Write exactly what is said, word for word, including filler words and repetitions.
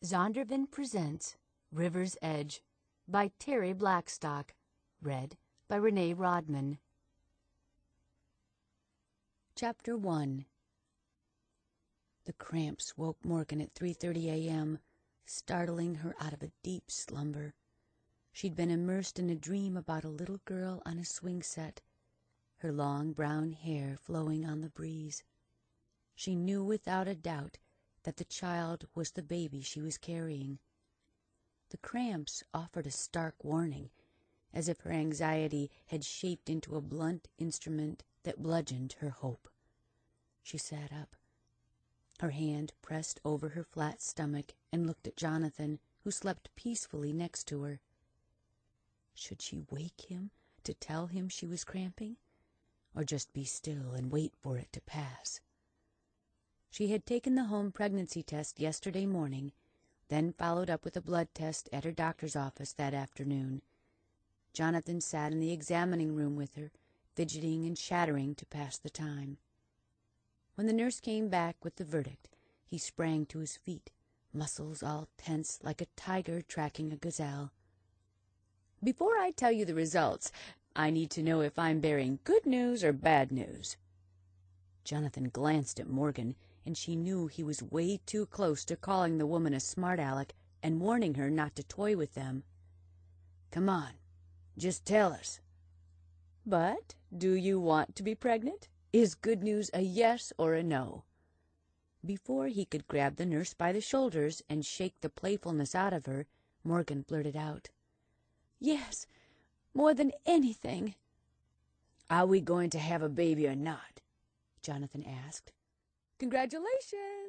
Zondervan presents River's Edge by Terry Blackstock, read by Renee Rodman. Chapter one. The cramps woke Morgan at three thirty a m, startling her out of a deep slumber. She'd been immersed in a dream about a little girl on a swing set, her long brown hair flowing on the breeze. She knew without a doubt that the child was the baby she was carrying. The cramps offered a stark warning, as if her anxiety had shaped into a blunt instrument that bludgeoned her hope. She sat up, her hand pressed over her flat stomach, and looked at Jonathan, who slept peacefully next to her. Should she wake him to tell him she was cramping, or just be still and wait for it to pass? She had taken the home pregnancy test yesterday morning, then followed up with a blood test at her doctor's office that afternoon. Jonathan sat in the examining room with her, fidgeting and chattering to pass the time. When the nurse came back with the verdict, he sprang to his feet, muscles all tense like a tiger tracking a gazelle. "Before I tell you the results, I need to know if I'm bearing good news or bad news." Jonathan glanced at Morgan, and she knew he was way too close to calling the woman a smart aleck and warning her not to toy with them. "Come on, just tell us." "But do you want to be pregnant? Is good news a yes or a no?" Before he could grab the nurse by the shoulders and shake the playfulness out of her, Morgan blurted out, "Yes, more than anything." "Are we going to have a baby or not?" Jonathan asked. "Congratulations!"